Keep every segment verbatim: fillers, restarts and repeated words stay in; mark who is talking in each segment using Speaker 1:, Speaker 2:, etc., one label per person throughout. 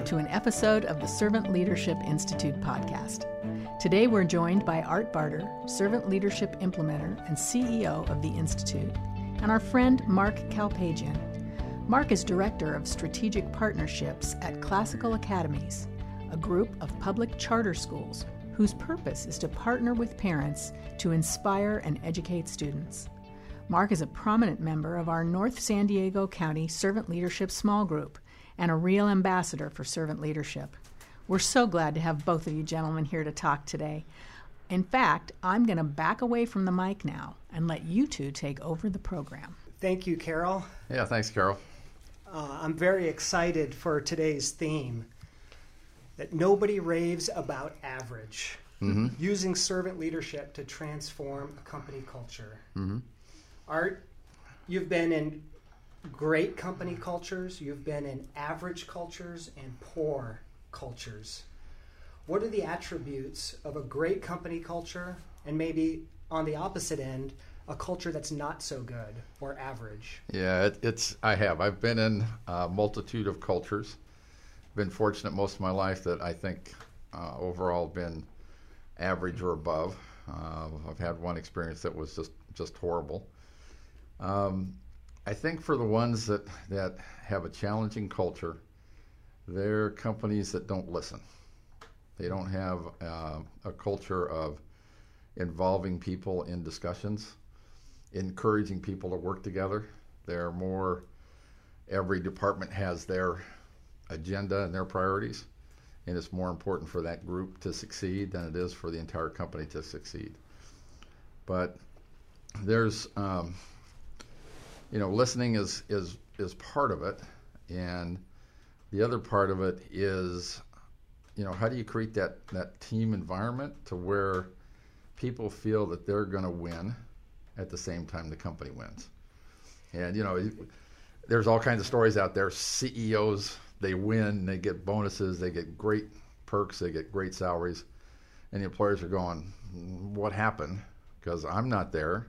Speaker 1: to an episode of the Servant Leadership Institute podcast. Today we're joined by Art Barter, Servant Leadership Implementer and C E O of the Institute, and our friend Mark Kalpagian. Mark is Director of Strategic Partnerships at Classical Academies, a group of public charter schools whose purpose is to partner with parents to inspire and educate students. Mark is a prominent member of our North San Diego County Servant Leadership Small Group and a real ambassador for servant leadership. We're so glad to have both of you gentlemen here to talk today. In fact, I'm going to back away from the mic now and let you two take over the program.
Speaker 2: Thank you, Carol.
Speaker 3: Yeah, thanks, Carol.
Speaker 2: Uh, I'm very excited for today's theme, that nobody raves about average, mm-hmm. using servant leadership to transform a company culture. Mm-hmm. Art, you've been in great company cultures, you've been in average cultures and poor cultures. What are the attributes of a great company culture and maybe on the opposite end, a culture that's not so good or average?
Speaker 3: Yeah, it, it's I have. I've been in a multitude of cultures. Been fortunate most of my life that I think uh, overall been average or above. Uh, I've had one experience that was just, just horrible. Um, I think for the ones that, that have a challenging culture, they're companies that don't listen. They don't have uh, a culture of involving people in discussions, encouraging people to work together. They're more, every department has their agenda and their priorities, and it's more important for that group to succeed than it is for the entire company to succeed. But there's, um, you know, listening is, is, is part of it, and the other part of it is, you know, how do you create that, that team environment to where people feel that they're going to win at the same time the company wins? And, you know, there's all kinds of stories out there. C E Os, they win, they get bonuses, they get great perks, they get great salaries, and the employers are going, what happened? Because I'm not there.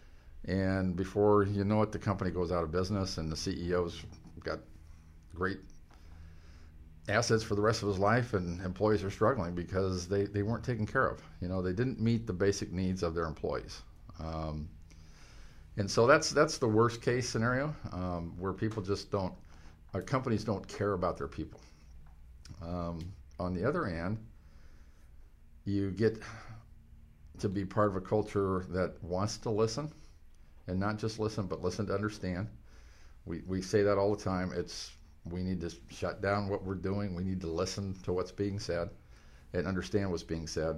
Speaker 3: And before you know it, the company goes out of business, and the C E O's got great assets for the rest of his life, and employees are struggling because they, they weren't taken care of. You know, they didn't meet the basic needs of their employees. Um, and so that's that's the worst case scenario, um, where people just don't, uh, companies don't care about their people. Um, on the other hand, you get to be part of a culture that wants to listen, and not just listen, but listen to understand. We we say that all the time. It's we need to shut down what we're doing. We need to listen to what's being said and understand what's being said.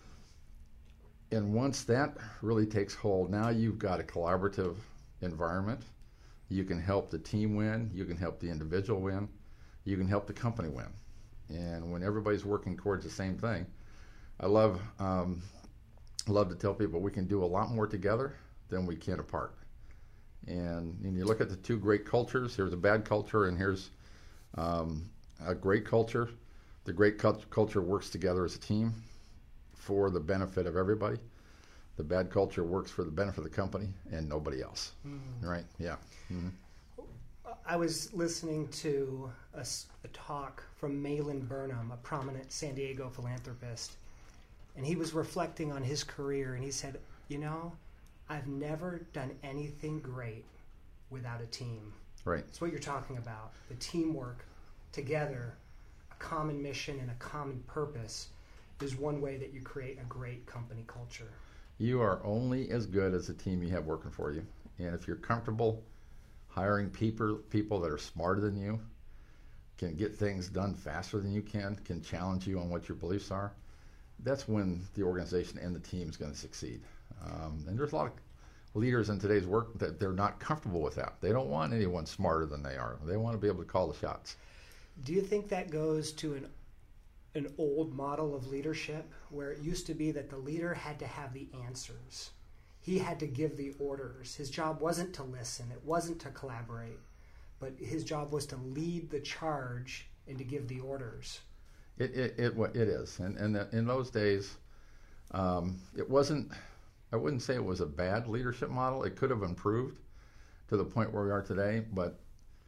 Speaker 3: And once that really takes hold, now you've got a collaborative environment. You can help the team win. You can help the individual win. You can help the company win. And when everybody's working towards the same thing, I love um, love to tell people we can do a lot more together than we can apart. And, and you look at the two great cultures. Here's a bad culture, and here's um, a great culture. The great cult- culture works together as a team for the benefit of everybody. The bad culture works for the benefit of the company and nobody else. Mm-hmm. Right? Yeah. Mm-hmm.
Speaker 2: I was listening to a, a talk from Malin Burnham, a prominent San Diego philanthropist, and he was reflecting on his career, and he said, you know, I've never done anything great without a team.
Speaker 3: Right.
Speaker 2: It's what you're talking about, the teamwork together, a common mission and a common purpose is one way that you create a great company culture.
Speaker 3: You are only as good as the team you have working for you. And if you're comfortable hiring people, people that are smarter than you, can get things done faster than you can, can challenge you on what your beliefs are, that's when the organization and the team is going to succeed. Um, and there's a lot of leaders in today's work that they're not comfortable with that. They don't want anyone smarter than they are. They want to be able to call the shots.
Speaker 2: Do you think that goes to an an old model of leadership where it used to be that the leader had to have the answers? He had to give the orders. His job wasn't to listen. It wasn't to collaborate. But his job was to lead the charge and to give the orders.
Speaker 3: It it it, it is. And, and in those days, um, it wasn't, I wouldn't say it was a bad leadership model. It could have improved to the point where we are today, but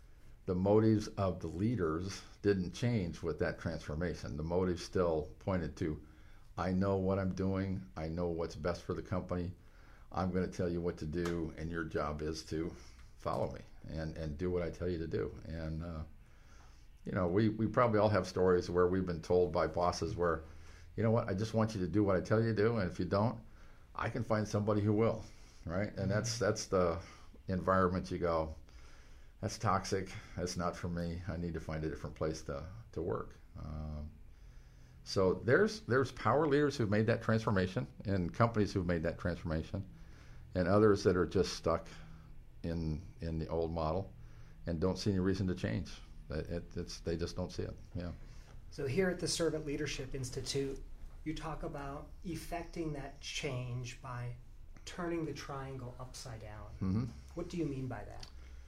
Speaker 3: the motives of the leaders didn't change with that transformation. The motives still pointed to, I know what I'm doing, I know what's best for the company, I'm going to tell you what to do, and your job is to follow me and, and do what I tell you to do. And, uh, you know, we, we probably all have stories where we've been told by bosses where, you know what, I just want you to do what I tell you to do, and if you don't, I can find somebody who will, right? And that's that's the environment you go, that's toxic, that's not for me, I need to find a different place to, to work. Um, so there's there's power leaders who've made that transformation and companies who've made that transformation and others that are just stuck in in the old model and don't see any reason to change. It, it, it's, they just don't see it, yeah.
Speaker 2: So here at the Servant Leadership Institute, you talk about effecting that change by turning the triangle upside down.
Speaker 3: Mm-hmm.
Speaker 2: What do you mean by that?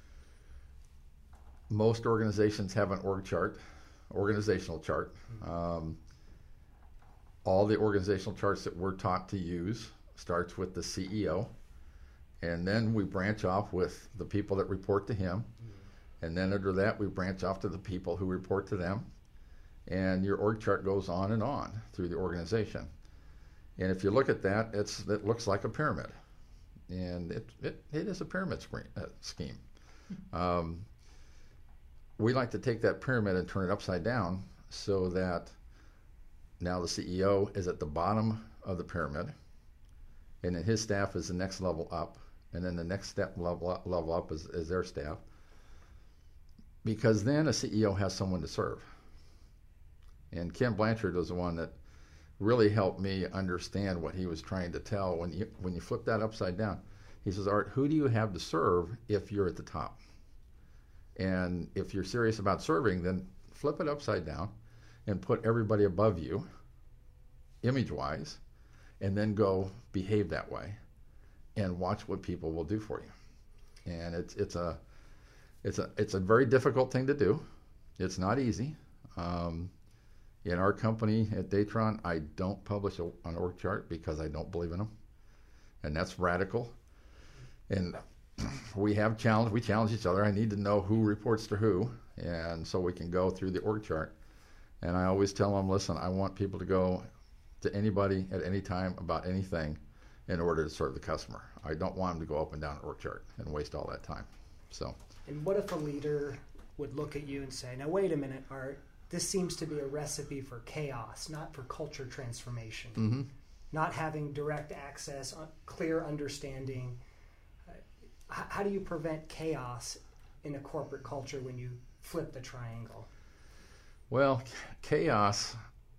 Speaker 3: Most organizations have an org chart, organizational chart. Mm-hmm. Um, all the organizational charts that we're taught to use starts with the C E O, and then we branch off with the people that report to him, mm-hmm. and then under that we branch off to the people who report to them, and your org chart goes on and on through the organization. And if you look at that, it's it looks like a pyramid, and it it, it is a pyramid screen, uh, scheme. Um, we like to take that pyramid and turn it upside down so that now the C E O is at the bottom of the pyramid, and then his staff is the next level up, and then the next step level, level up is, is their staff, because then a C E O has someone to serve. And Ken Blanchard was the one that really helped me understand what he was trying to tell. When you when you flip that upside down, he says, Art, who do you have to serve if you're at the top? And if you're serious about serving, then flip it upside down and put everybody above you, image-wise, and then go behave that way and watch what people will do for you. And it's it's a it's a it's a very difficult thing to do. It's not easy. Um, In our company at Datron, I don't publish a, an org chart because I don't believe in them, and that's radical. And we have challenge. We challenge each other. I need to know who reports to who, and so we can go through the org chart. And I always tell them, listen, I want people to go to anybody at any time about anything in order to serve the customer. I don't want them to go up and down an org chart and waste all that time. So.
Speaker 2: And what if a leader would look at you and say, now wait a minute, Art, this seems to be a recipe for chaos, not for culture transformation.
Speaker 3: Mm-hmm.
Speaker 2: Not having direct access, clear understanding. Uh, h- how do you prevent chaos in a corporate culture when you flip the triangle?
Speaker 3: Well, chaos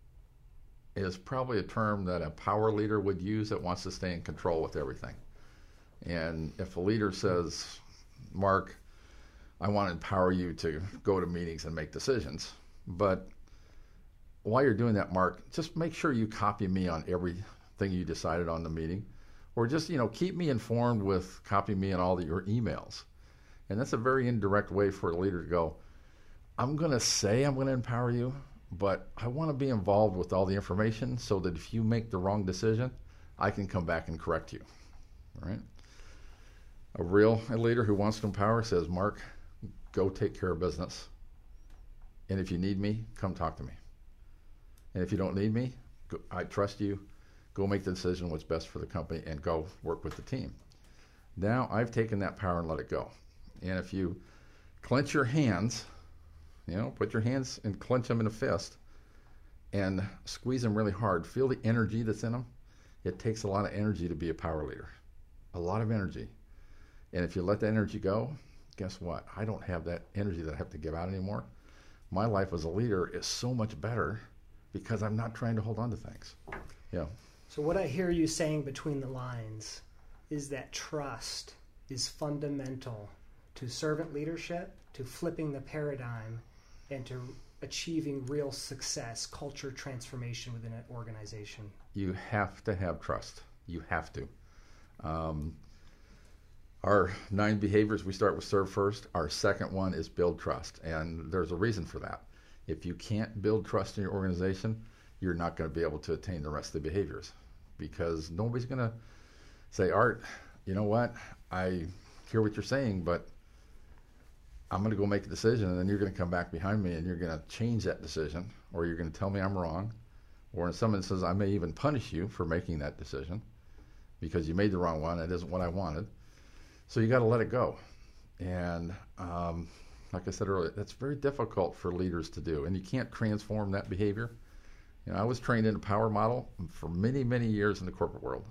Speaker 3: is probably a term that a power leader would use that wants to stay in control with everything. And if a leader says, Mark, I want to empower you to go to meetings and make decisions, but while you're doing that, Mark, just make sure you copy me on everything you decided on the meeting, or just, you know, keep me informed with copy me on all the, your emails. And that's a very indirect way for a leader to go, I'm going to say I'm going to empower you, but I want to be involved with all the information so that if you make the wrong decision, I can come back and correct you. All right? A real a leader who wants to empower says, Mark, go take care of business. And if you need me, come talk to me. And if you don't need me, go, I trust you. Go make the decision what's best for the company and go work with the team. Now I've taken that power and let it go. And if you clench your hands, you know, put your hands and clench them in a fist and squeeze them really hard, feel the energy that's in them. It takes a lot of energy to be a power leader, a lot of energy. And if you let that energy go, guess what? I don't have that energy that I have to give out anymore. My life as a leader is so much better because I'm not trying to hold on to things. Yeah.
Speaker 2: So what I hear you saying between the lines is that trust is fundamental to servant leadership, to flipping the paradigm, and to achieving real success, culture transformation within an organization.
Speaker 3: You have to have trust. You have to. Um, Our nine behaviors, we start with serve first. Our second one is build trust, and there's a reason for that. If you can't build trust in your organization, you're not going to be able to attain the rest of the behaviors, because nobody's going to say, Art, you know what, I hear what you're saying, but I'm going to go make a decision, and then you're going to come back behind me and you're going to change that decision, or you're going to tell me I'm wrong, or in some instances I may even punish you for making that decision because you made the wrong one. It isn't what I wanted. So you got to let it go. And um, like I said earlier, that's very difficult for leaders to do, and you can't transform that behavior. You know, I was trained in a power model for many, many years in the corporate world,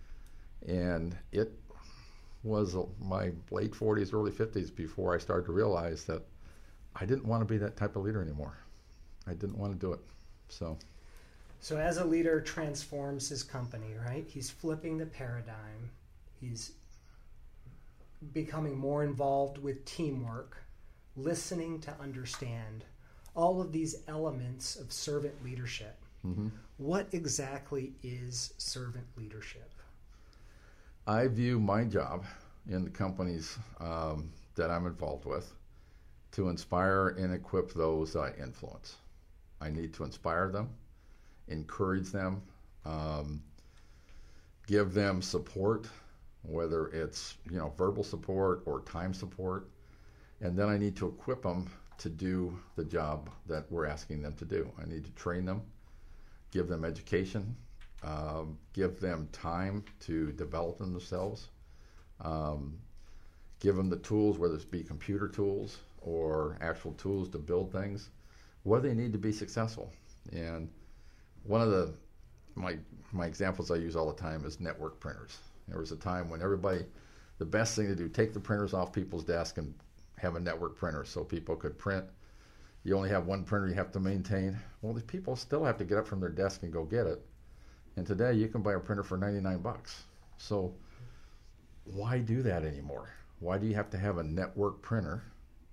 Speaker 3: and it was my late forties, early fifties before I started to realize that I didn't want to be that type of leader anymore. I didn't want to do it. So,
Speaker 2: so as a leader transforms his company, right? He's flipping the paradigm. He's becoming more involved with teamwork, listening to understand, all of these elements of servant leadership. Mm-hmm. What exactly is servant leadership?
Speaker 3: I view my job in the companies um, that I'm involved with to inspire and equip those I influence. I need to inspire them, encourage them, um, give them support, whether it's you know verbal support or time support, and then I need to equip them to do the job that we're asking them to do. I need to train them, give them education, um, give them time to develop themselves, um, give them the tools, whether it be computer tools or actual tools to build things, what they need to be successful. And one of the my my examples I use all the time is network printers. There was a time when everybody, the best thing to do, take the printers off people's desk and have a network printer so people could print. You only have one printer you have to maintain. Well, the people still have to get up from their desk and go get it. And today you can buy a printer for ninety-nine bucks. So why do that anymore? Why do you have to have a network printer?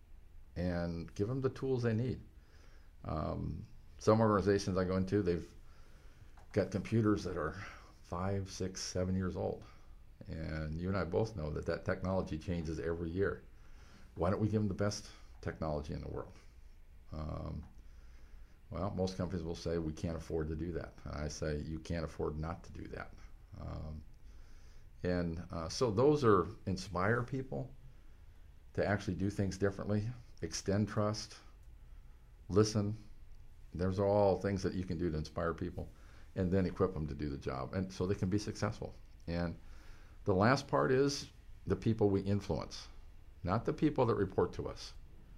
Speaker 3: And give them the tools they need. Um, some organizations I go into, they've got computers that are five, six, seven years old. And you and I both know that that technology changes every year. Why don't we give them the best technology in the world? Um, well, most companies will say we can't afford to do that. And I say you can't afford not to do that. Um, and uh, so those are inspire people to actually do things differently, extend trust, listen. Those are all things that you can do to inspire people, and then equip them to do the job, and so they can be successful. And the last part is the people we influence, not the people that report to us.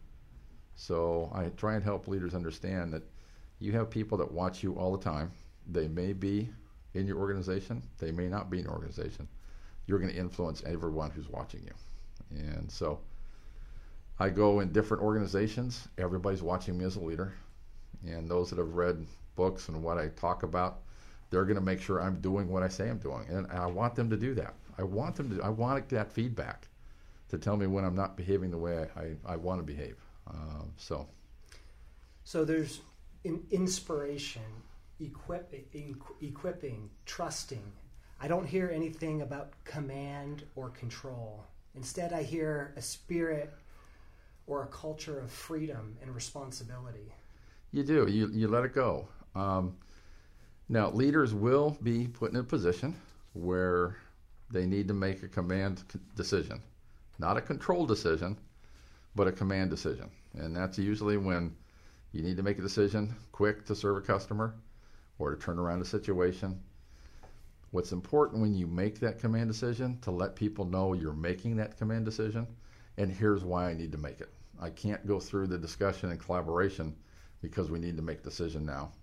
Speaker 3: So I try and help leaders understand that you have people that watch you all the time. They may be in your organization, they may not be in your organization. You're going to influence everyone who's watching you. And so I go in different organizations, everybody's watching me as a leader, and those that have read books and what I talk about, they're going to make sure I'm doing what I say I'm doing, and I want them to do that. I want them to. I want that feedback to tell me when I'm not behaving the way I, I, I want to behave. Uh, so,
Speaker 2: so there's in inspiration, equip, in, equipping, trusting. I don't hear anything about command or control. Instead, I hear a spirit or a culture of freedom and responsibility.
Speaker 3: You do. You you let it go. Um, now, leaders will be put in a position where they need to make a command decision, not a control decision, but a command decision. And that's usually when you need to make a decision quick to serve a customer or to turn around a situation. What's important when you make that command decision, to let people know you're making that command decision, and here's why I need to make it. I can't go through the discussion and collaboration because we need to make a decision now.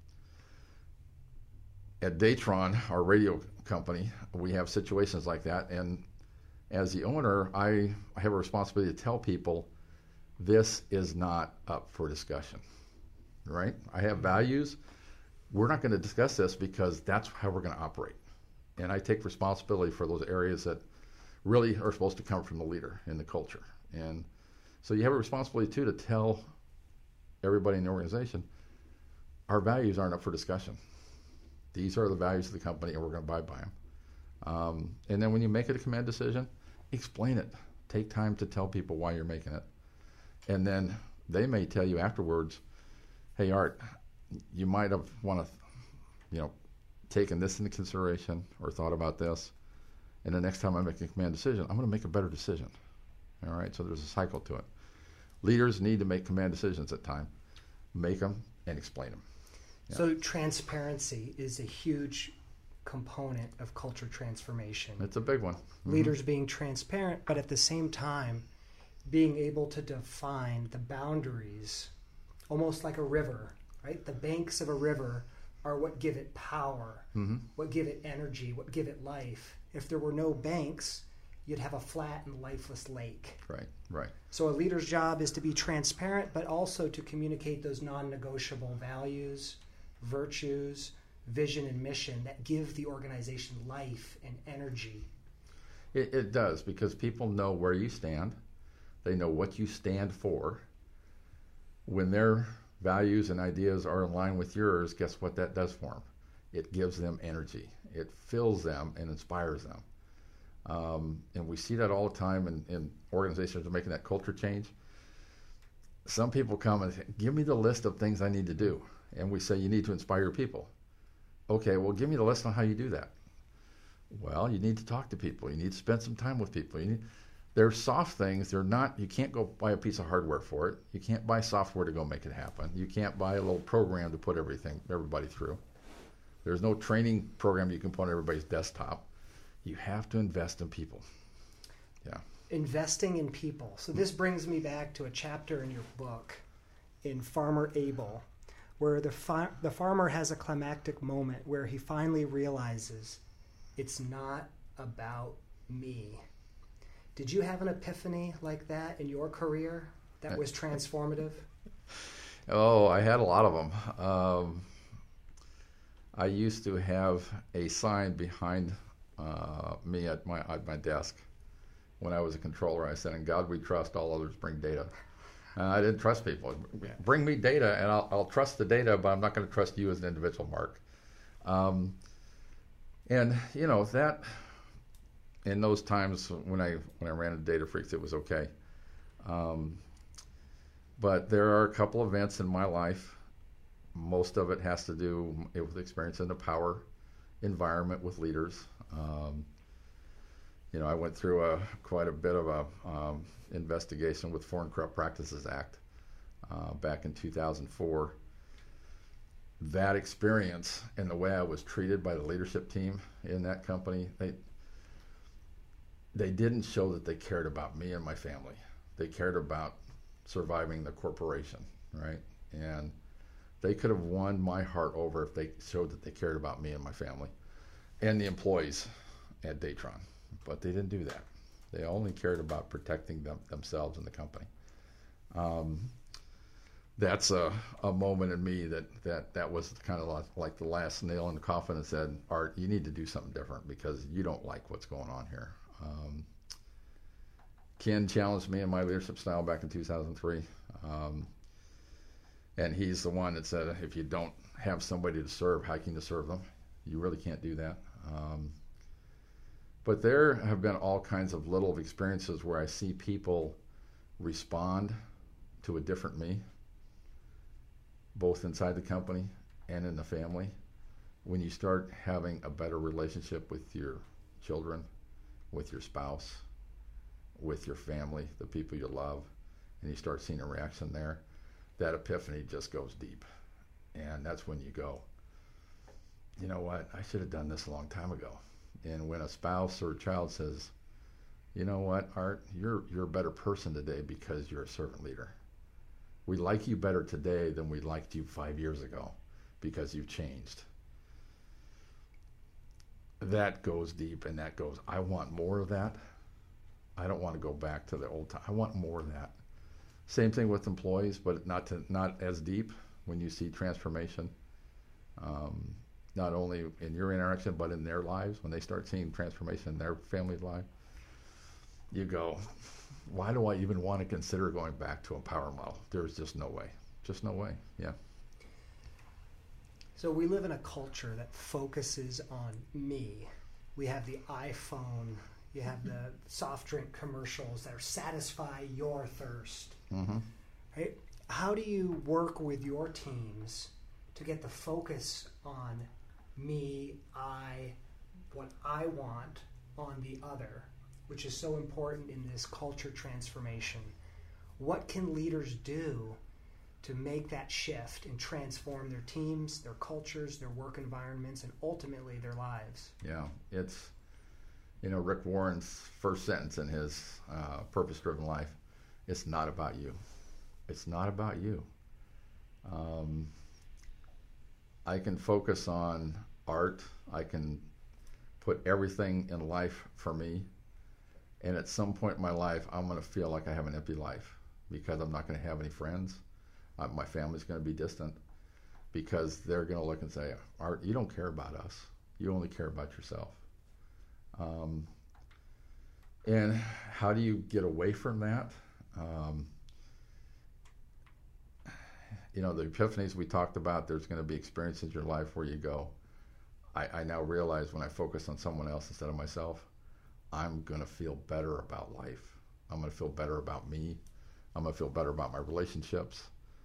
Speaker 3: At Datron, our radio company, we have situations like that, and as the owner, I have a responsibility to tell people this is not up for discussion, right? I have values. We're not going to discuss this because that's how we're going to operate. And I take responsibility for those areas that really are supposed to come from the leader in the culture. And so you have a responsibility, too, to tell everybody in the organization, our values aren't up for discussion. These are the values of the company, and we're going to abide by them. Um, and then when you make it a command decision, explain it. Take time to tell people why you're making it. And then they may tell you afterwards, hey, Art, you might have want to, you know, taken this into consideration or thought about this, and the next time I make a command decision, I'm going to make a better decision. All right, so there's a cycle to it. Leaders need to make command decisions at time. Make them and explain them. Yeah.
Speaker 2: So transparency is a huge component of culture transformation.
Speaker 3: It's a big one. Mm-hmm.
Speaker 2: Leaders being transparent, but at the same time, being able to define the boundaries, almost like a river, right? The banks of a river are what give it power, mm-hmm. what give it energy, what give it life. If there were no banks, you'd have a flat and lifeless lake.
Speaker 3: Right, right.
Speaker 2: So a leader's job is to be transparent, but also to communicate those non-negotiable values, virtues, vision, and mission that give the organization life and energy.
Speaker 3: It, it does, because people know where you stand. They know what you stand for. When their values and ideas are in line with yours, guess what that does for them? It gives them energy. It fills them and inspires them. Um, and we see that all the time in, in organizations that are making that culture change. Some people come and say, give me the list of things I need to do. And we say, you need to inspire your people. Okay, well, give me the list on how you do that. Well, you need to talk to people. You need to spend some time with people. You need, they're soft things. They're not, you can't go buy a piece of hardware for it. You can't buy software to go make it happen. You can't buy a little program to put everything, everybody through. There's no training program you can put on everybody's desktop. You have to invest in people. Yeah.
Speaker 2: Investing in people. So this brings me back to a chapter in your book, in Farmer Abel, where the fa- the farmer has a climactic moment where he finally realizes it's not about me. Did you have an epiphany like that in your career that was transformative?
Speaker 3: Oh, I had a lot of them. Um, I used to have a sign behind uh, me at my at my desk when I was a controller. I said, "In God we trust, all others bring data." Uh, I didn't trust people. Bring me data, and I'll, I'll trust the data, but I'm not going to trust you as an individual, Mark. Um, and you know that in those times when I when I ran into Data Freaks, it was okay. Um, but there are a couple events in my life. Most of it has to do with experience in the power environment with leaders. Um, you know, I went through a quite a bit of a um, investigation with Foreign Corrupt Practices Act uh, back in two thousand four. That experience and the way I was treated by the leadership team in that company, they they didn't show that they cared about me and my family. They cared about surviving the corporation, right? And they could have won my heart over if they showed that they cared about me and my family and the employees at Datron. But they didn't do that. They only cared about protecting them, themselves and the company. Um, that's a, a moment in me that, that, that was kind of like the last nail in the coffin and said, Art, you need to do something different because you don't like what's going on here. Um, Ken challenged me in my leadership style back in two thousand three. Um, and he's the one that said, if you don't have somebody to serve, how can you serve them? You really can't do that. Um, But there have been all kinds of little experiences where I see people respond to a different me, both inside the company and in the family. When you start having a better relationship with your children, with your spouse, with your family, the people you love, and you start seeing a reaction there, that epiphany just goes deep. And that's when you go, you know what, I should have done this a long time ago. And when a spouse or a child says, you know what, Art, you're you're a better person today because you're a servant leader. We like you better today than we liked you five years ago because you've changed. That goes deep, and that goes, I want more of that. I don't want to go back to the old time. I want more of that. Same thing with employees, but not to, not as deep when you see transformation. Um, not only in your interaction, but in their lives. When they start seeing transformation in their family's life, you go, why do I even want to consider going back to a power model? There's just no way. Just no way, yeah.
Speaker 2: So we live in a culture that focuses on me. We have the iPhone, you have the soft drink commercials that are satisfy your thirst. Mm-hmm. Right? How do you work with your teams to get the focus on me, I, what I want on the other, which is so important in this culture transformation? what can leaders do to make that shift and transform their teams, their cultures, their work environments, and ultimately their lives?
Speaker 3: Yeah, it's, you know, Rick Warren's first sentence in his uh, Purpose-Driven Life, it's not about you. It's not about you. Um, I can focus on art. I can put everything in life for me. And at some point in my life, I'm going to feel like I have an empty life because I'm not going to have any friends. Uh, my family's going to be distant because they're going to look and say, Art, you don't care about us. You only care about yourself. Um, and how do you get away from that? Um, you know, the epiphanies we talked about, there's going to be experiences in your life where you go, I, I now realize when I focus on someone else instead of myself, I'm going to feel better about life. I'm going to feel better about me. I'm going to feel better about my relationships.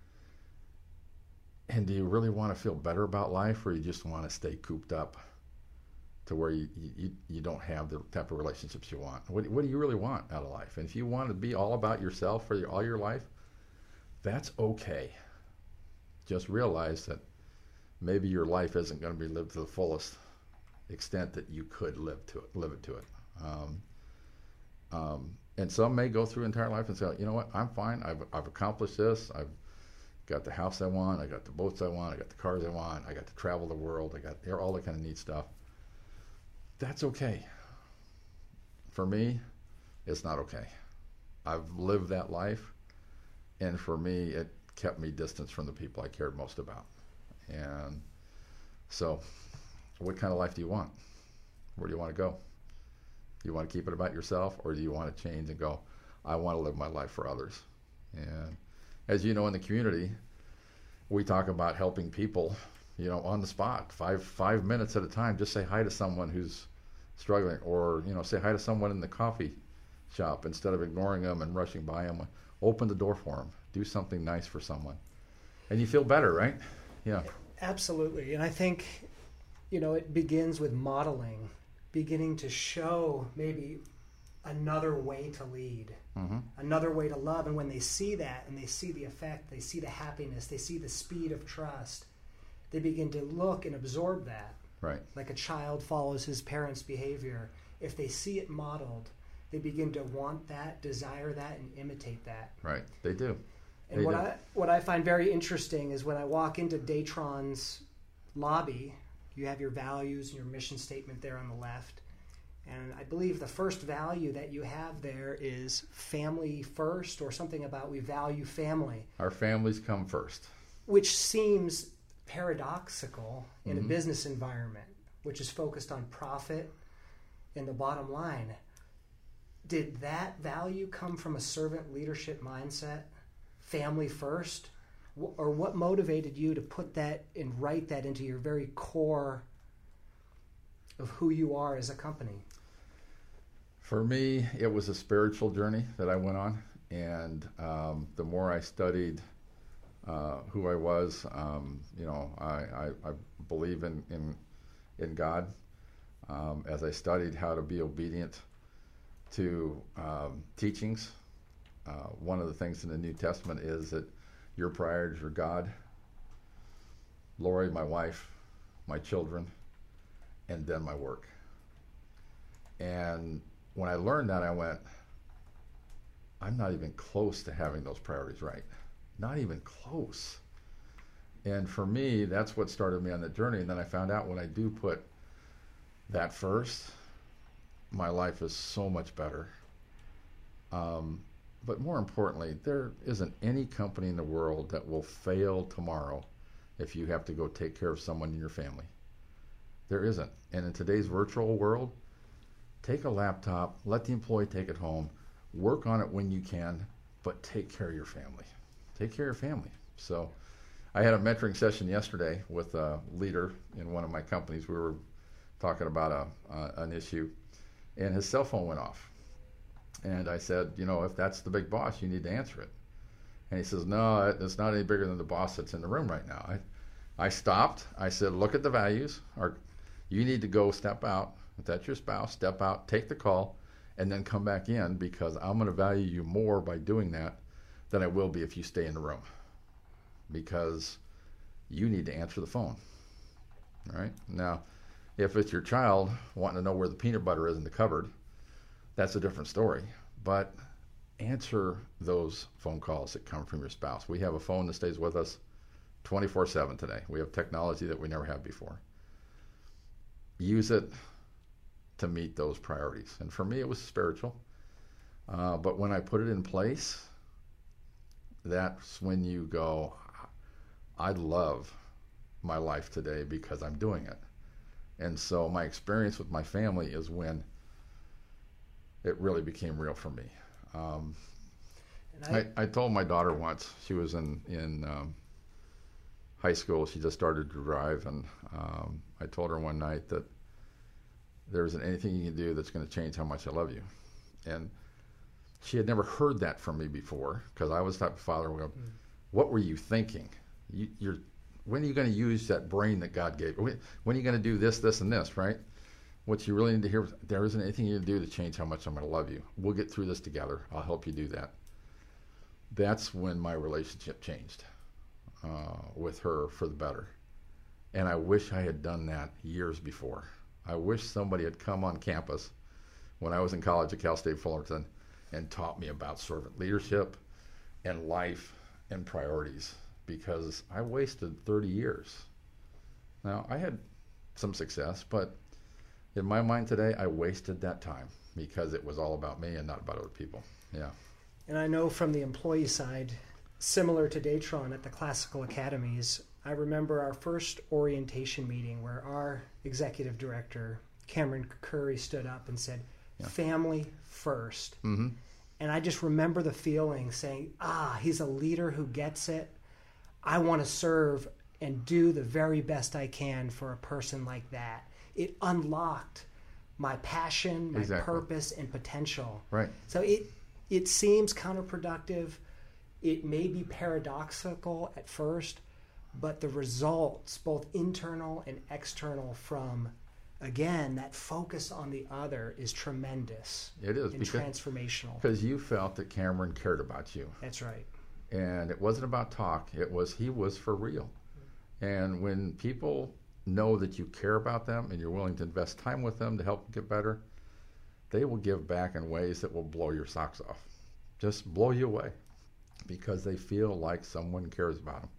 Speaker 3: And do you really want to feel better about life, or you just want to stay cooped up to where you, you, you don't have the type of relationships you want? What, what do you really want out of life? And if you want to be all about yourself for your, all your life, that's okay. Just realize that maybe your life isn't going to be lived to the fullest extent that you could live to it, live it to it. Um, um, and some may go through entire life and say, you know what, I'm fine. I've, I've accomplished this. I've got the house I want. I got the boats I want. I got the cars I want. I got to travel the world. I got all that kind of neat stuff. That's okay. For me, it's not okay. I've lived that life, and for me, it kept me distant from the people I cared most about. And so, what kind of life do you want? Where do you want to go? Do you want to keep it about yourself, or do you want to change and go, I want to live my life for others? And as you know, in the community, we talk about helping people, you know, on the spot, five five minutes at a time. Just say hi to someone who's struggling, or, you know, say hi to someone in the coffee shop instead of ignoring them and rushing by them. Open the door for them. Do something nice for someone. And you feel better, right? Yeah.
Speaker 2: Absolutely. And I think, you know, it begins with modeling, beginning to show maybe another way to lead, mm-hmm. another way to love. And when they see that and they see the effect, they see the happiness, they see the speed of trust, they begin to look and absorb that.
Speaker 3: Right.
Speaker 2: Like a child follows his parents' behavior. If they see it modeled, they begin to want that, desire that, and imitate that.
Speaker 3: Right. They do.
Speaker 2: And
Speaker 3: they
Speaker 2: what
Speaker 3: do.
Speaker 2: I what I find very interesting is when I walk into Datron's lobby, you have your values and your mission statement there on the left. And I believe the first value that you have there is family first, or something about we value family.
Speaker 3: Our families come first.
Speaker 2: Which seems paradoxical in mm-hmm. a business environment, which is focused on profit and the bottom line. Did that value come from a servant leadership mindset? Family first? Or what motivated you to put that and write that into your very core of who you are as a company?
Speaker 3: For me, it was a spiritual journey that I went on. And um, the more I studied uh, who I was, um, you know, I, I, I believe in, in, in God. Um, as I studied how to be obedient to um, teachings, uh, one of the things in the New Testament is that your priorities are God, Lori, my wife, my children, and then my work. And when I learned that, I went, I'm not even close to having those priorities right. Not even close. And for me, that's what started me on the journey. And then I found out when I do put that first, my life is so much better. Um, but more importantly, there isn't any company in the world that will fail tomorrow if you have to go take care of someone in your family. There isn't. And in today's virtual world, take a laptop, let the employee take it home, work on it when you can, but take care of your family. Take care of your family. So I had a mentoring session yesterday with a leader in one of my companies. We were talking about a, uh, an issue, and his cell phone went off. And I said, you know, if that's the big boss, you need to answer it. And he says, no, it's not any bigger than the boss that's in the room right now. I, I stopped. I said, look at the values. Or you need to go step out. If that's your spouse, step out, take the call, and then come back in, because I'm going to value you more by doing that than I will be if you stay in the room, because you need to answer the phone. All right? Now, if it's your child wanting to know where the peanut butter is in the cupboard, that's a different story. But answer those phone calls that come from your spouse. We have a phone that stays with us twenty-four seven today. We have technology that we never had before. Use it to meet those priorities. And for me, it was spiritual. Uh, but when I put it in place, that's when you go, I love my life today because I'm doing it. And so my experience with my family is when it really became real for me. Um, I, I, I told my daughter once, she was in, in um, high school, she just started to drive, and um, I told her one night that there isn't anything you can do that's going to change how much I love you. And she had never heard that from me before, because I was the type of father who would go, mm. what were you thinking? You, you're, when are you going to use that brain that God gave? When, when are you going to do this, this, and this, right? What you really need to hear, there isn't anything you can do to change how much I'm going to love you. We'll get through this together. I'll help you do that. That's when my relationship changed uh, with her for the better. And I wish I had done that years before. I wish somebody had come on campus when I was in college at Cal State Fullerton and taught me about servant leadership and life and priorities, because I wasted thirty years. Now, I had some success, but in my mind today, I wasted that time because it was all about me and not about other people. Yeah.
Speaker 2: And I know from the employee side, similar to Datron at the Classical Academies, I remember our first orientation meeting where our executive director, Cameron Curry, stood up and said, yeah. family first. Mm-hmm. And I just remember the feeling saying, ah, he's a leader who gets it. I want to serve and do the very best I can for a person like that. It unlocked my passion, my exactly. purpose, and potential.
Speaker 3: Right.
Speaker 2: So it it seems counterproductive. It may be paradoxical at first, but the results, both internal and external, from, again, that focus on the other is tremendous.
Speaker 3: It is.
Speaker 2: And
Speaker 3: because,
Speaker 2: transformational.
Speaker 3: Because you felt that Cameron cared about you.
Speaker 2: That's right.
Speaker 3: And it wasn't about talk. It was, he was for real. And when people know that you care about them and you're willing to invest time with them to help them get better, they will give back in ways that will blow your socks off. Just blow you away, because they feel like someone cares about them.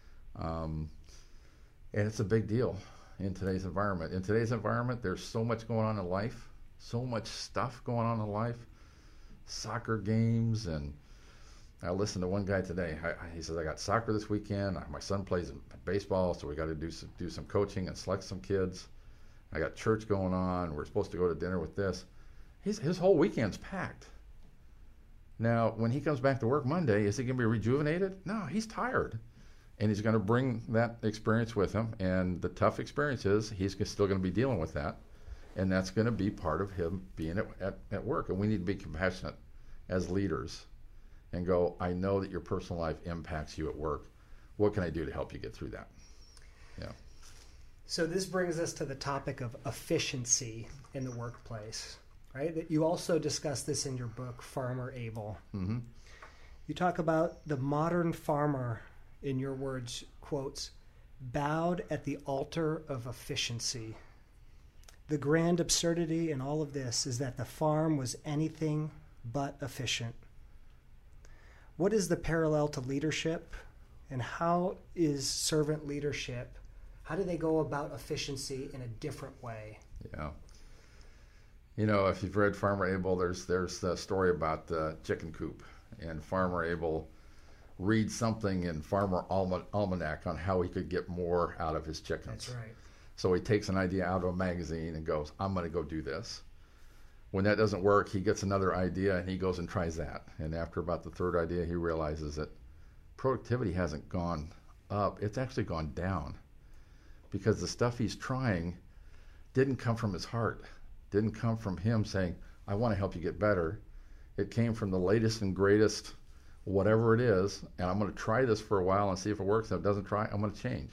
Speaker 3: Um, and it's a big deal in today's environment. In today's environment, there's so much going on in life, so much stuff going on in life, soccer games, and I listened to one guy today. I, he says, I got soccer this weekend. My son plays baseball, so we got to do some, do some coaching and select some kids. I got church going on. We're supposed to go to dinner with this. He's, his whole weekend's packed. Now, when he comes back to work Monday, is he going to be rejuvenated? No, he's tired. And he's going to bring that experience with him. And the tough experience is he's still going to be dealing with that. And that's going to be part of him being at, at, at work. And we need to be compassionate as leaders and go, I know that your personal life impacts you at work. What can I do to help you get through that? Yeah.
Speaker 2: So this brings us to the topic of efficiency in the workplace, right? That you also discuss this in your book, Farmer Able. Mm-hmm. You talk about the modern farmer, in your words, quotes, bowed at the altar of efficiency. The grand absurdity in all of this is that the farm was anything but efficient. What is the parallel to leadership, and how is servant leadership, how do they go about efficiency in a different way?
Speaker 3: Yeah. You know, if you've read Farmer Able, there's there's the story about the chicken coop, and Farmer Able reads something in Farmer Alma- Almanac on how he could get more out of his chickens.
Speaker 2: That's right.
Speaker 3: So he takes an idea out of a magazine and goes, I'm going to go do this. When that doesn't work, he gets another idea and he goes and tries that. And after about the third idea, he realizes that productivity hasn't gone up. It's actually gone down, because the stuff he's trying didn't come from his heart, didn't come from him saying, I want to help you get better. It came from the latest and greatest, whatever it is, and I'm going to try this for a while and see if it works. If it doesn't try, I'm going to change.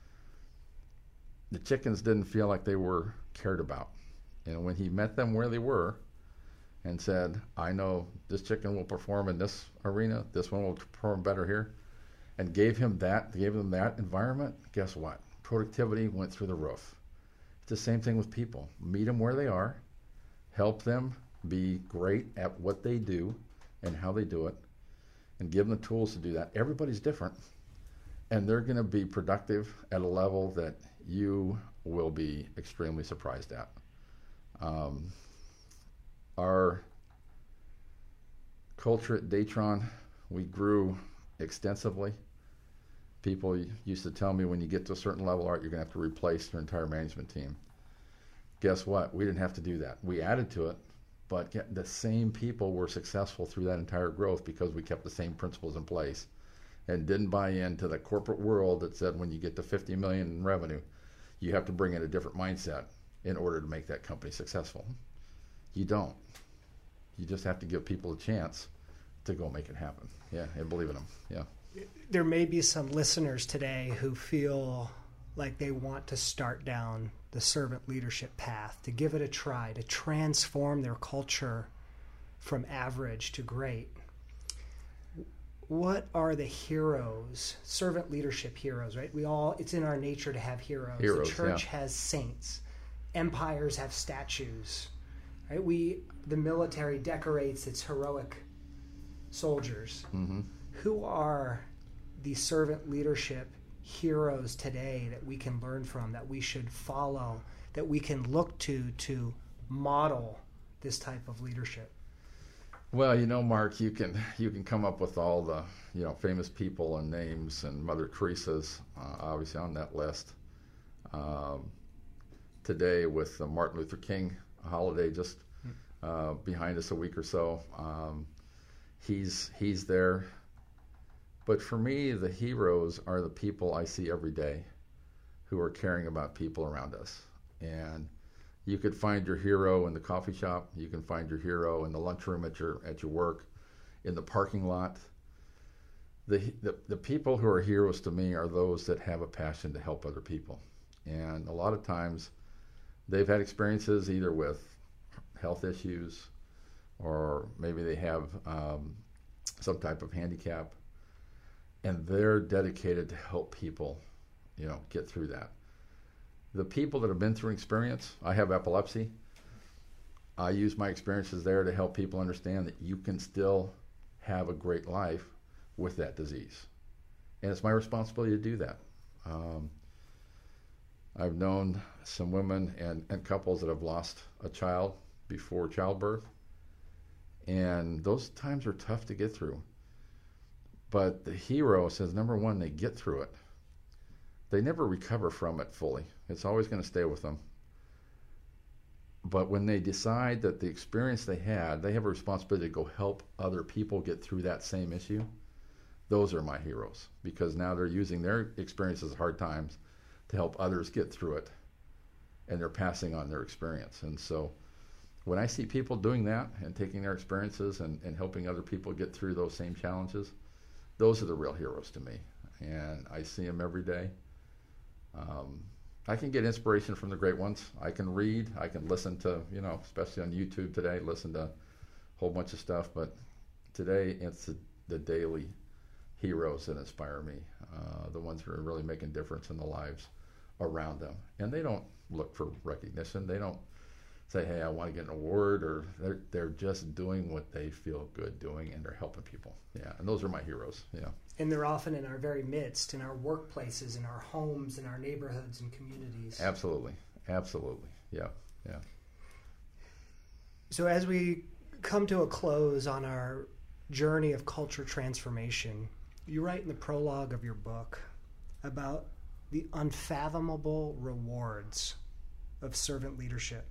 Speaker 3: The chickens didn't feel like they were cared about. And when he met them where they were and said, I know this chicken will perform in this arena, this one will perform better here, and gave him that, gave them that environment, guess what? Productivity went through the roof. It's the same thing with people. Meet them where they are, help them be great at what they do and how they do it, and give them the tools to do that. Everybody's different, and they're going to be productive at a level that you will be extremely surprised at. Um, our culture at Datron, we grew extensively. People used to tell me when you get to a certain level, Art, you're going to have to replace your entire management team. Guess what? We didn't have to do that. We added to it, but the same people were successful through that entire growth because we kept the same principles in place and didn't buy into the corporate world that said when you get to fifty million in revenue, you have to bring in a different mindset in order to make that company successful. You don't. You just have to give people a chance to go make it happen. Yeah, and believe in them. Yeah.
Speaker 2: There may be some listeners today who feel like they want to start down the servant leadership path, to give it a try, to transform their culture from average to great. What are the heroes, servant leadership heroes, right? We all, it's in our nature to have heroes.
Speaker 3: Heroes,
Speaker 2: the church
Speaker 3: yeah.
Speaker 2: has saints. Empires have statues, right? We, the military decorates its heroic soldiers.
Speaker 3: Mm-hmm.
Speaker 2: Who are the servant leadership heroes today that we can learn from, that we should follow, that we can look to to model this type of leadership?
Speaker 3: Well, you know, Mark, you can you can come up with all the you know famous people and names, and Mother Teresa's uh, obviously on that list. Um, today, with the Martin Luther King holiday just uh, behind us a week or so, um, he's he's there. But for me, the heroes are the people I see every day who are caring about people around us. And you could find your hero in the coffee shop. You can find your hero in the lunchroom at your at your work, in the parking lot. The, the the people who are heroes to me are those that have a passion to help other people. And a lot of times they've had experiences either with health issues, or maybe they have um, some type of handicap, and they're dedicated to help people, you know, get through that. The people that have been through experience, I have epilepsy. I use my experiences there to help people understand that you can still have a great life with that disease. And it's my responsibility to do that. Um, I've known some women and, and couples that have lost a child before childbirth. And those times are tough to get through. But the hero says, number one, they get through it. They never recover from it fully. It's always going to stay with them. But when they decide that the experience they had, they have a responsibility to go help other people get through that same issue. Those are my heroes, because now they're using their experiences of hard times to help others get through it. And they're passing on their experience. And so when I see people doing that and taking their experiences and, and helping other people get through those same challenges, those are the real heroes to me. And I see them every day. Um, I can get inspiration from the great ones. I can read, I can listen to, you know, especially on YouTube today, listen to a whole bunch of stuff. But today, it's the, the daily heroes that inspire me, uh, the ones who are really making a difference in the lives around them. And they don't look for recognition. They don't say, hey, I want to get an award, or they're, they're just doing what they feel good doing, and they're helping people. Yeah, and those are my heroes, yeah.
Speaker 2: And they're often in our very midst, in our workplaces, in our homes, in our neighborhoods and communities.
Speaker 3: Absolutely, absolutely, yeah, yeah.
Speaker 2: So as we come to a close on our journey of culture transformation, you write in the prologue of your book about the unfathomable rewards of servant leadership.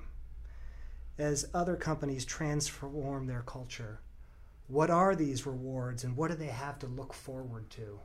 Speaker 2: As other companies transform their culture, what are these rewards, and what do they have to look forward to?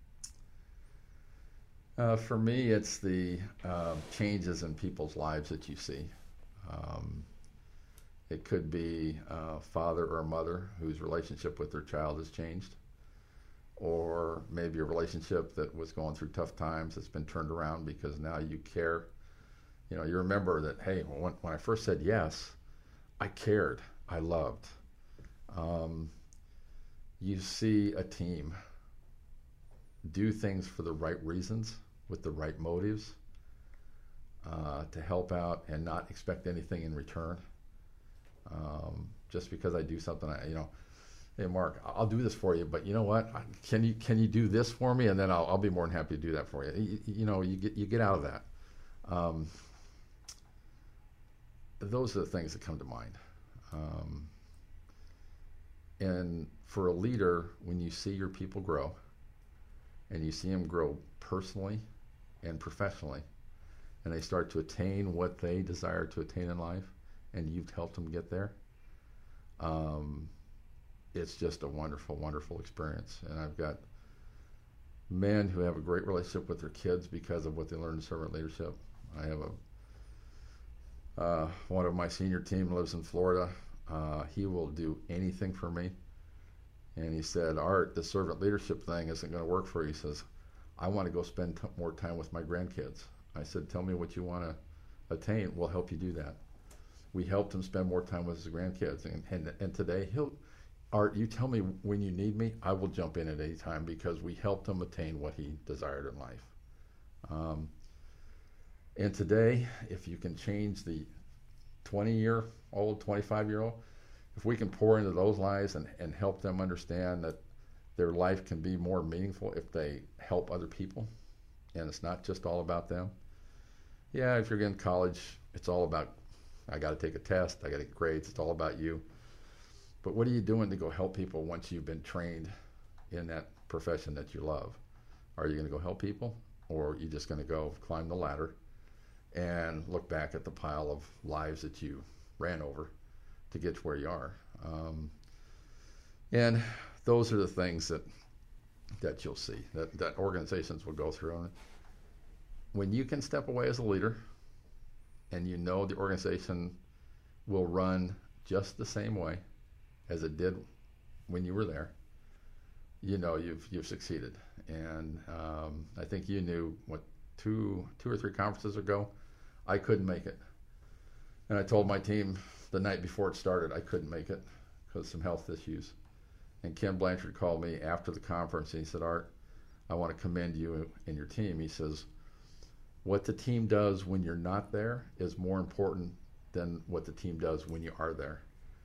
Speaker 3: Uh, for me, it's the uh, changes in people's lives that you see. Um, it could be a father or a mother whose relationship with their child has changed, or maybe a relationship that was going through tough times that's been turned around because now you care. You know, you remember that, hey, when, when I first said yes, I cared. I loved. Um, you see a team do things for the right reasons, with the right motives, uh, to help out and not expect anything in return. Um, just because I do something, I, you know, hey Mark, I'll do this for you, but you know what? Can you can you do this for me, and then I'll I'll be more than happy to do that for you. You, you know, you get you get out of that. Um, those are the things that come to mind. Um, and for a leader, when you see your people grow, and you see them grow personally and professionally, and they start to attain what they desire to attain in life, and you've helped them get there, um, it's just a wonderful, wonderful experience. And I've got men who have a great relationship with their kids because of what they learned in servant leadership. I have a uh, one of my senior team lives in Florida. Uh, he will do anything for me. And he said, Art, the servant leadership thing isn't going to work for you. He says, I want to go spend t- more time with my grandkids. I said, tell me what you want to attain. We'll help you do that. We helped him spend more time with his grandkids. And, and, and today, he'll, Art, you tell me when you need me, I will jump in at any time, because we helped him attain what he desired in life. Um, and today, if you can change the twenty-year-old, twenty-five-year-old, if we can pour into those lives and, and help them understand that their life can be more meaningful if they help other people, and it's not just all about them. Yeah, if you're in college, it's all about, I got to take a test, I got to get grades, it's all about you. But what are you doing to go help people once you've been trained in that profession that you love? Are you going to go help people, or are you just going to go climb the ladder and look back at the pile of lives that you ran over to get to where you are? Um, and those are the things that that you'll see, that, that organizations will go through. And when you can step away as a leader and you know the organization will run just the same way as it did when you were there, you know you've you've succeeded. And um, I think you knew, what, two two or three conferences ago, I couldn't make it. And I told my team the night before it started I couldn't make it because of some health issues. And Ken Blanchard called me after the conference and he said, Art, I want to commend you and your team. He says, what the team does when you're not there is more important than what the team does when you are there.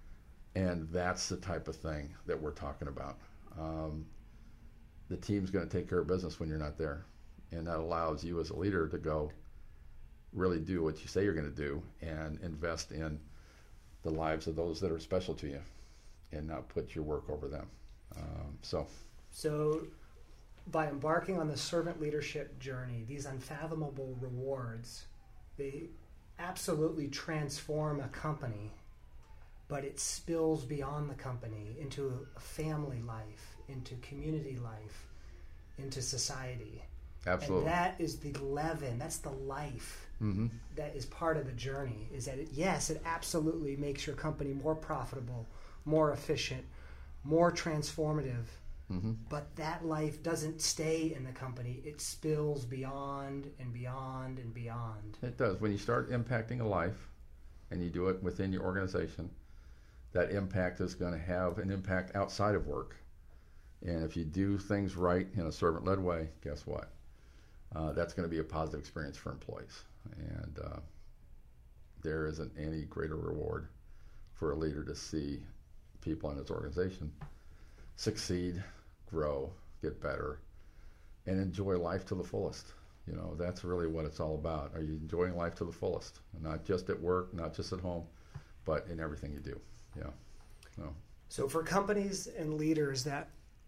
Speaker 3: And that's the type of thing that we're talking about. Um, the team's going to take care of business when you're not there. And that allows you as a leader to go really do what you say you're going to do and invest in the lives of those that are special to you and not put your work over them. Um, so,
Speaker 2: so by embarking on the servant leadership journey, these unfathomable rewards, they absolutely transform a company, but it spills beyond the company into a family life, into community life, into society.
Speaker 3: Absolutely.
Speaker 2: And that is the leaven, that's the life mm-hmm. that is part of the journey, is that, it, yes, it absolutely makes your company more profitable, more efficient, more transformative, mm-hmm. but that life doesn't stay in the company. It spills beyond and beyond and beyond.
Speaker 3: It does. When you start impacting a life and you do it within your organization, that impact is going to have an impact outside of work. And if you do things right in a servant-led way, guess what? Uh, that's going to be a positive experience for employees. And uh, there isn't any greater reward for a leader to see people in his organization succeed, grow, get better, and enjoy life to the fullest. You know, that's really what it's all about. Are you enjoying life to the fullest? Not just at work, not just at home, but in everything you do. Yeah. So,
Speaker 2: so for companies and leaders that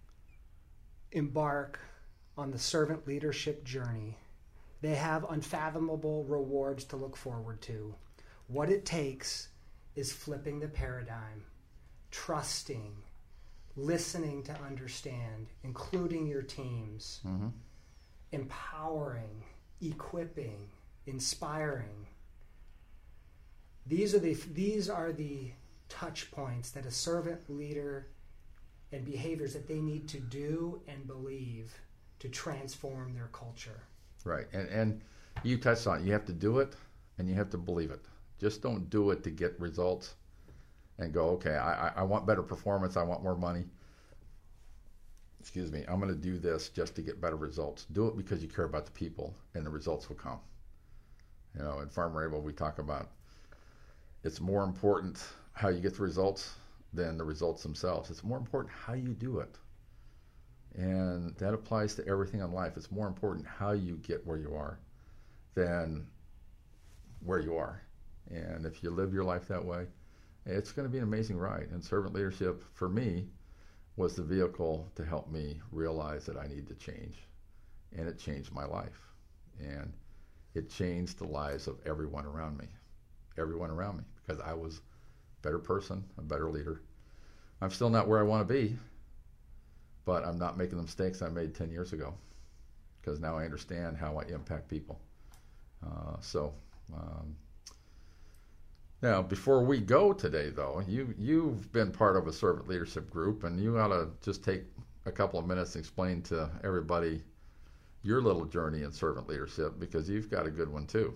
Speaker 2: embark on the servant leadership journey, they have unfathomable rewards to look forward to. What it takes is flipping the paradigm, trusting, listening to understand, including your teams, mm-hmm. empowering, equipping, inspiring. These are the these are the touch points that a servant leader and behaviors that they need to do and believe to transform their culture.
Speaker 3: Right. And and you touched on it. You have to do it and you have to believe it. Just don't do it to get results. and go, okay, I, I want better performance, I want more money. Excuse me, I'm going to do this just to get better results. Do it because you care about the people, and the results will come. You know, in Farmer Able, we talk about it's more important how you get the results than the results themselves. It's more important how you do it. And that applies to everything in life. It's more important how you get where you are than where you are. And if you live your life that way, it's going to be an amazing ride. And servant leadership, for me, was the vehicle to help me realize that I need to change. And it changed my life. And it changed the lives of everyone around me. Everyone around me. Because I was a better person, a better leader. I'm still not where I want to be, but I'm not making the mistakes I made ten years ago. Because now I understand how I impact people. Uh, so, um, now, before we go today, though, you, you've been part of a servant leadership group, and you ought to just take a couple of minutes and explain to everybody your little journey in servant leadership, because you've got a good one, too.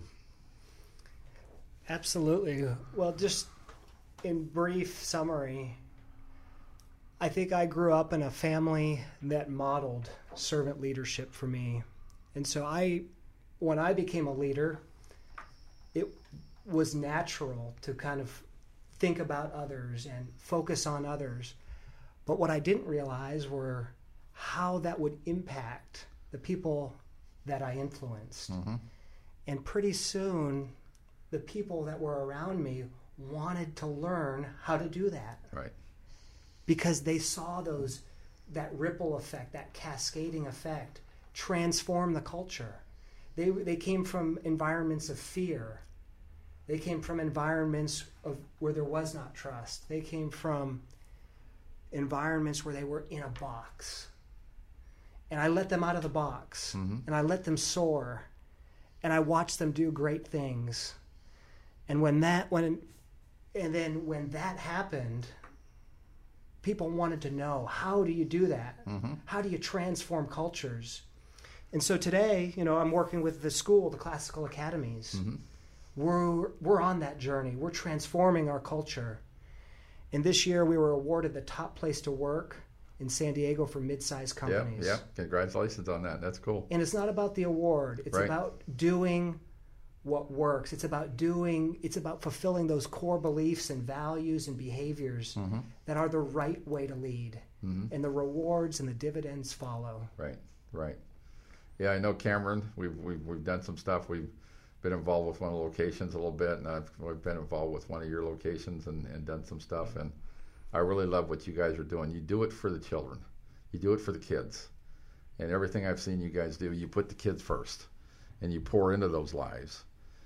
Speaker 2: Absolutely. Well, just in brief summary, I think I grew up in a family that modeled servant leadership for me. And so I, when I became a leader, it was natural to kind of think about others and focus on others. But what I didn't realize were how that would impact the people that I influenced. Mm-hmm. And pretty soon, the people that were around me wanted to learn how to do that.
Speaker 3: Right.
Speaker 2: Because they saw those, that ripple effect, that cascading effect, transform the culture. They, they came from environments of fear. They came from environments of where there was not trust. They came from environments where they were in a box. And I let them out of the box. Mm-hmm. And I let them soar. And I watched them do great things. And when that when and then when that happened, people wanted to know, how do you do that? Mm-hmm. How do you transform cultures? And so today, you know, I'm working with the school, the classical academies. Mm-hmm. We're, we're on that journey. We're transforming our culture. And this year we were awarded the top place to work in San Diego for mid-sized companies.
Speaker 3: Yeah, yeah. Congratulations on that. That's cool.
Speaker 2: And it's not about the award. It's right. about doing what works. It's about doing, it's about fulfilling those core beliefs and values and behaviors mm-hmm. that are the right way to lead. Mm-hmm. And the rewards and the dividends follow.
Speaker 3: Right, right. Yeah, I know Cameron. We've, we've, we've done some stuff. We've been involved with one of the locations a little bit, and I've, I've been involved with one of your locations and, and done some stuff. And I really love what you guys are doing. You do it for the children. You do it for the kids. And everything I've seen you guys do, you put the kids first, and you pour into those lives.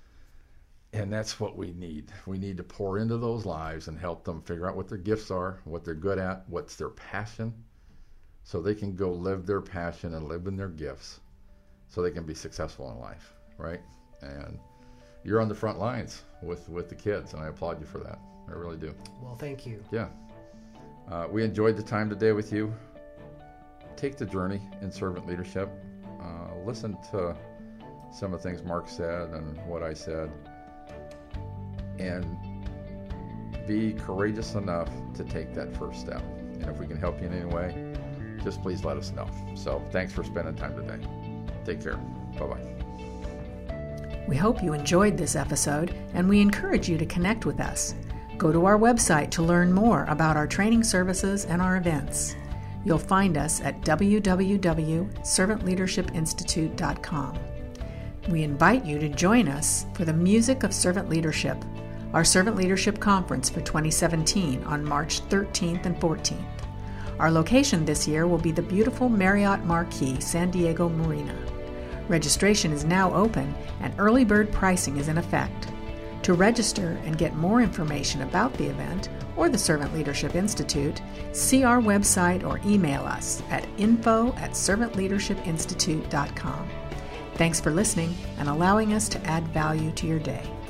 Speaker 3: And that's what we need. We need to pour into those lives and help them figure out what their gifts are, what they're good at, what's their passion, so they can go live their passion and live in their gifts so they can be successful in life, right? And you're on the front lines with, with the kids, and I applaud you for that. I really do.
Speaker 2: Well, thank you.
Speaker 3: Yeah. Uh, we enjoyed the time today with you. Take the journey in servant leadership. Uh, listen to some of the things Mark said and what I said. And be courageous enough to take that first step. And if we can help you in any way, just please let us know. So thanks for spending time today. Take care. Bye-bye.
Speaker 1: We hope you enjoyed this episode, and we encourage you to connect with us. Go to our website to learn more about our training services and our events. You'll find us at w w w dot servant leadership institute dot com. We invite you to join us for the Music of Servant Leadership, our Servant Leadership Conference for twenty seventeen on March thirteenth and fourteenth. Our location this year will be the beautiful Marriott Marquis San Diego Marina. Registration is now open and early bird pricing is in effect. To register and get more information about the event or the Servant Leadership Institute, see our website or email us at info at servant leadership institute dot com. Thanks for listening and allowing us to add value to your day.